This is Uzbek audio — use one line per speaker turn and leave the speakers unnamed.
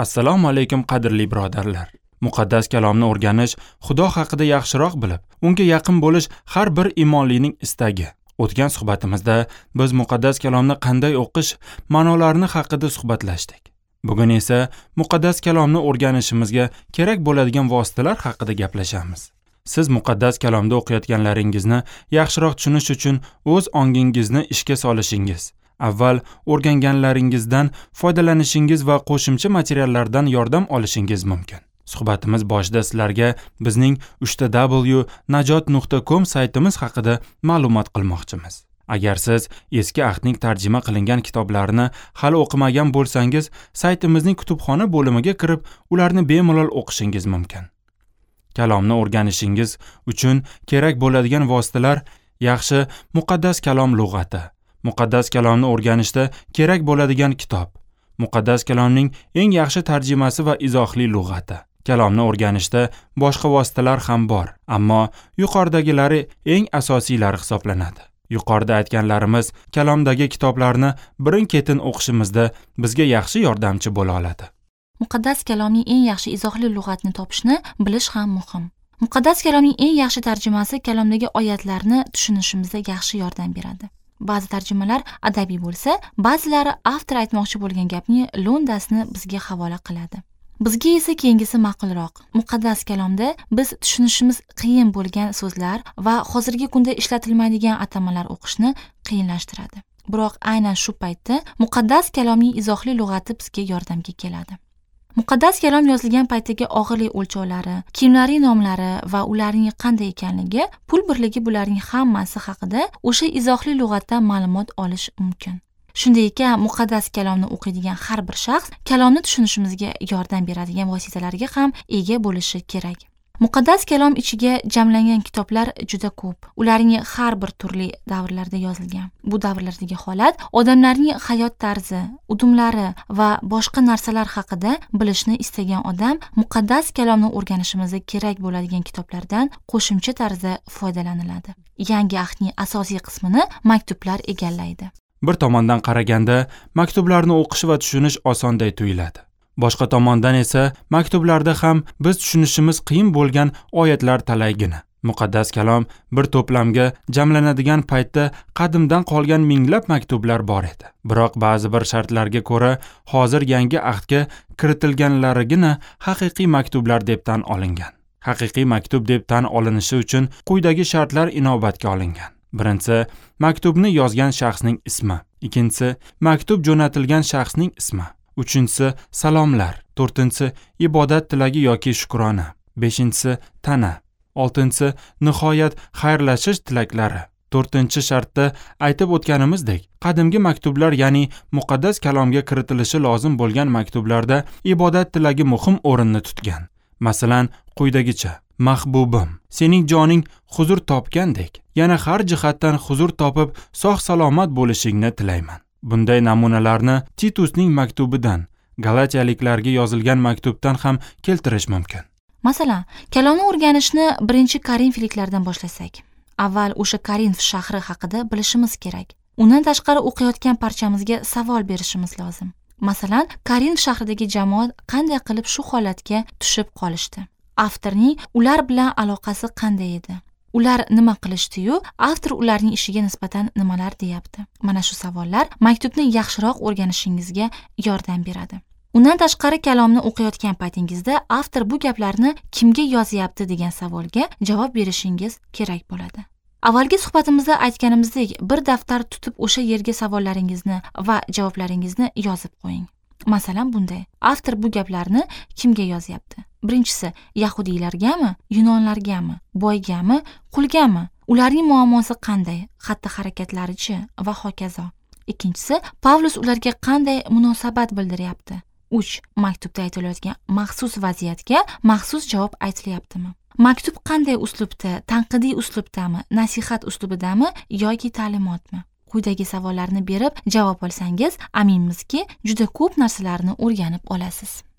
Assalomu alaykum qadrli birodarlar. Muqaddas kalomni o'rganish, Xudo haqida yaxshiroq bilib, unga yaqin bo'lish har bir iymonlining istagi. O'tgan suhbatimizda biz muqaddas kalomni qanday o'qish, ma'nolarini haqida suhbatlashdik. Bugun esa muqaddas kalomni o'rganishimizga kerak bo'ladigan vositalar haqida gaplashamiz. Siz muqaddas kalomda o'qiyotganlaringizni yaxshiroq tushunish uchun o'z ongingizni ishga solishingiz, avval o'rganganlaringizdan foydalanishingiz va qo'shimcha materiallardan yordam olishingiz mumkin. Suhbatimiz boshida sizlarga bizning 3w.najot.com saytimiz haqida ma'lumot qilmoqchimiz. Agar siz eski ahdning tarjima qilingan kitoblarini hali o'qimagan bo'lsangiz, saytimizning kutubxona bo'limiga kirib, ularni bemalol o'qishingiz mumkin. Kalomni o'rganishingiz uchun kerak bo'ladigan vositalar: yaxshi muqaddas kalom lug'ati, muqaddas kalomni o'rganishda kerak bo'ladigan kitob, muqaddas kalomning eng yaxshi tarjimasi va izohli lug'ati. Kalomni o'rganishda boshqa vositalar ham bor, ammo yuqoridagilari eng asosiylari hisoblanadi. Yuqorida aytganlarimiz kalomdagi kitoblarni birin-ketin o'qishimizda bizga yaxshi yordamchi bo'la oladi.
Muqaddas kalomning eng yaxshi izohli lug'atni topishni bilish ham muhim. Muqaddas kalomning eng yaxshi tarjimasi kalomdagi oyatlarni tushunishimizda yaxshi yordam beradi. Ba'zi tarjimalar adabiy bo'lsa, ba'zilari avtor aytmoqchi bo'lgan gapning lo'ndasini bizga havola qiladi. Bizga esa keyingisi ma'qulroq. Muqaddas kalomda biz tushunishimiz qiyin bo'lgan so'zlar va hozirgi kunda ishlatilmaydigan atamalar o'qishni qiyinlashtiradi. Biroq aynan shu paytda muqaddas kalomning izohli lug'ati bizga yordamga keladi. Muqaddas kalom yozilgan paytdagi og'irlik o'lchovlari, kiyimlarning nomlari va ularning qanday ekanligi, pul birligi bularning hammasi haqida o'sha izohli lug'atdan ma'lumot olish mumkin. Shunday ekan, muqaddas kalomni o'qiydigan har bir shaxs kalomni tushunishimizga yordam beradigan vositalarga ham ega bo'lishi kerak. Muqaddas kalom ichiga jamlangan kitoblar juda ko'p. Ularning har bir turli davrlarda yozilgan. Bu davrlardagi holat, odamlarning hayot tarzi, udumlari va boshqa narsalar haqida bilishni istagan odam muqaddas kalomni o'rganishimizga kerak bo'ladigan kitoblardan qo'shimcha tarzda foydalaniladi. Yangi ahdning asosiy qismini maktublar egallaydi.
Bir tomondan qaraganda, maktublarni o'qish va tushunish osonday tuyuladi. Boshqa tomondan esa maktublarda ham biz tushunishimiz qiyin bo'lgan oyatlar talaygina. Muqaddas kalom bir to'plamga jamlanadigan paytda qadimdan qolgan minglab maktublar bor edi. Biroq ba'zi bir shartlarga ko'ra hozir yangi ahdga kiritilganlarigina haqiqiy maktublar deb tan olingan. Haqiqiy maktub deb tan olinishi uchun quyidagi shartlar inobatga olingan. Birinchisi, maktubni yozgan shaxsning ismi. Ikkinchisi, maktub jo'natilgan shaxsning ismi. Uchinchisi, salomlar. To'rtinchisi, ibodat tilagi yoki shukrona. Beshinchisi, tana. Oltinchisi, nihoyat xayrlashish tilaklari. To'rtinchi shartda aytib o'tganimizdek, qadimgi maktublar, ya'ni muqaddas kalomga kiritilishi lozim bo'lgan maktublarda ibodat tilagi muhim o'rinni tutgan. Masalan, quyidagicha: Mahbubim, sening joning huzur topgandek, yana har jihatdan huzur topib, sog'-salomat bo'lishingni tilayman. Bunday namunalarni Titusning maktubidan, Galatiyaliklarga yozilgan maktubdan ham keltirish mumkin.
Masalan, kalomni o'rganishni 1-Korinfliklardan boshlasak, avval o'sha Korinf shahri haqida bilishimiz kerak. Undan tashqari o'qiyotgan parchamizga savol berishimiz lozim. Masalan, Korinf shahridagi jamoat qanday qilib shu holatga tushib qolishdi? Avtorning ular bilan aloqasi qanday edi? Ular nima qilishdi-yu, avtor ularning ishiga nisbatan nimalar deyapti? Mana shu savollar maktubni yaxshiroq o'rganishingizga yordam beradi. Undan tashqari kalomni o'qiyotgan paytingizda avtor bu gaplarni kimga yozyapti degan savolga javob berishingiz kerak bo'ladi. Avvalgi suhbatimizda aytganimizdek, bir daftar tutib o'sha yerga savollaringizni va javoblaringizni yozib qo'ying. Masalan, bunday: avtor bu gaplarni kimga yozyapti? Birinchisi, yahudiylargami, yunonlargami, boygami, qulgami? Ularning muammosi qanday? Xatti-harakatlari-chi va hokazo. Ikkinchisi, Pavlus ularga qanday munosabat bildiryapti? 3. Maktubda aytilayotgan maxsus vaziyatga maxsus javob aytilyaptimi? Maktub qanday uslubda, tanqidiy uslubdami, nasihat uslubidami yoki ta'limotmi? Quyidagi savollarni berib javob olsangiz, aminmizki, juda ko'p narsalarni o'rganib olasiz.